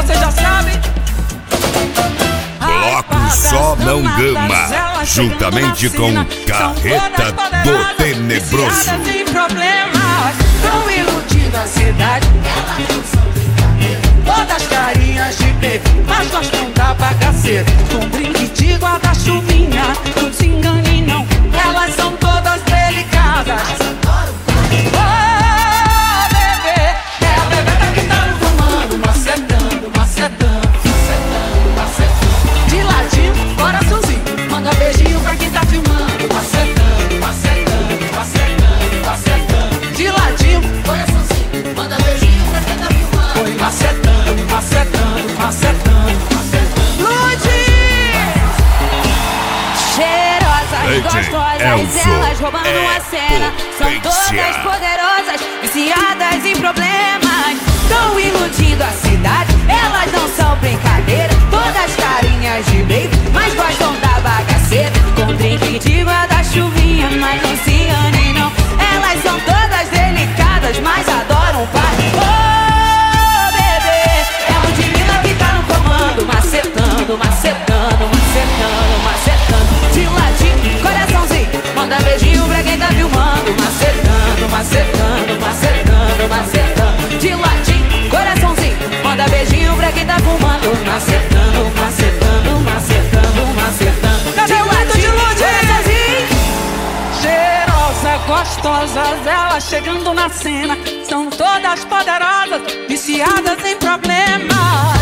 você já sabe. Bloco Só Não Gama, juntamente com Carreta do Tenebroso. Sem problemas, tão iludindo a cidade. Todas carinhas de bebê, mas gostam da bagaceira. Com brinque de guarda-chuvinha, não se engane não, elas são todas delicadas. Oh, bebê, é a bebê que tá no comando, macetando, macetando, macetando, macetando. De ladinho, coraçãozinho, manda beijinho pra quem tá filmando. Macetando, macetando, macetando, macetando. De ladinho, coraçãozinho, manda beijinho pra quem tá filmando. Foi macetando, macetando, macetando, macetando. Lude! Cheirosas, gostosas, elas roubando a cena. São todas poderosas, viciadas em problemas. Tão iludindo a cidade, elas não são brincadeira. Todas carinhas de baby, mas gostam da bagaceira. Com drink de guarda-chuvinha, mas não se engane não, elas são todas delicadas, mas adoram party. Oh, bebê, é o Ludmilla que tá no comando. Macetando, macetando, macetando, macetando. De ladinho, coraçãozinho, manda beijinho pra quem tá filmando. Macetando, macetando, macetando, macetando. De ladinho, coraçãozinho, manda beijinho pra quem tá fumando. Macetando, macetando, macetando, macetando. De ladinho, coraçãozinho. Cheirosa, gostosas, elas chegando na cena. São todas poderosas, viciadas em problemas.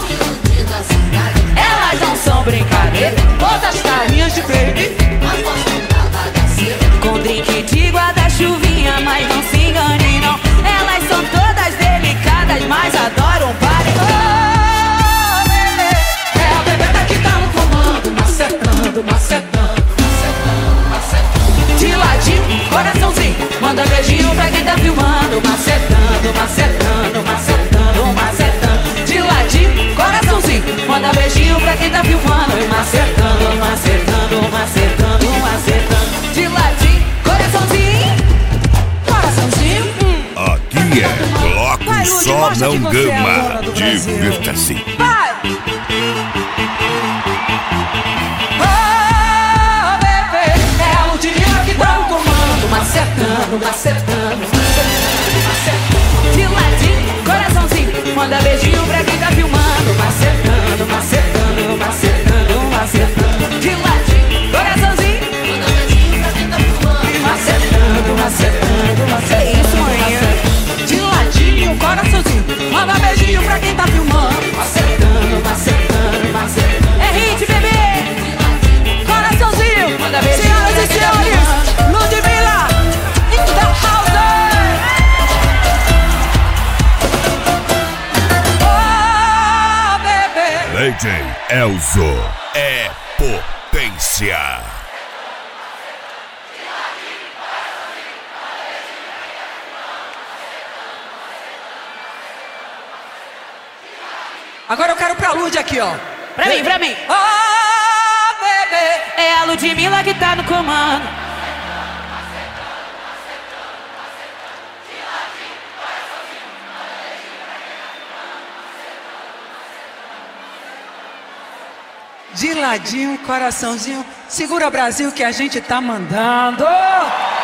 Elas não são brincadeira, todas carinhas de baby, mas gostam da bagaceira. Com drink de guarda-chuvinha, mas não se engane não, elas são todas delicadas, mas adoram party. Oh, bebê, é a bebê que tá no comando. Macetando, macetando, macetando, macetando. De ladinho, coraçãozinho, manda beijinho pra quem tá filmando. Macetando, macetando, macetando, macetando. De ladinho, coraçãozinho, manda beijinho pra quem tá filmando. Macetando, macetando, macetando, macetando. De ladinho, coraçãozinho, coraçãozinho. Aqui é Bloco Vai, Lud, Só mostra Não que você é a Gama. dona do Brasil. Divirta-se. Vai! Oh, bebê, é a Ludmilla que tá no comando. Macetando, macetando, macetando, macetando. De ladinho, coraçãozinho, manda beijinho pra quem tá filmando. Macetando, macetando, macetando, macetando. De ladinho, coraçãozinho, manda beijinho pra quem tá filmando. Macetando, macetando, macetando. É isso, manhã. De ladinho, coraçãozinho, manda beijinho pra quem tá filmando. Macetando, macetando, macetando. É hit, bebê! Coraçãozinho, manda beijinho. Senhoras e senhores, Ludmilla in the house. Oh, bebê. DJ Elzo é potência. Agora eu quero pra Lud aqui, ó. Pra mim, pra mim. Oh, bebê. É a Ludmilla que tá no comando. De ladinho, coraçãozinho, segura Brasil que a gente tá mandando.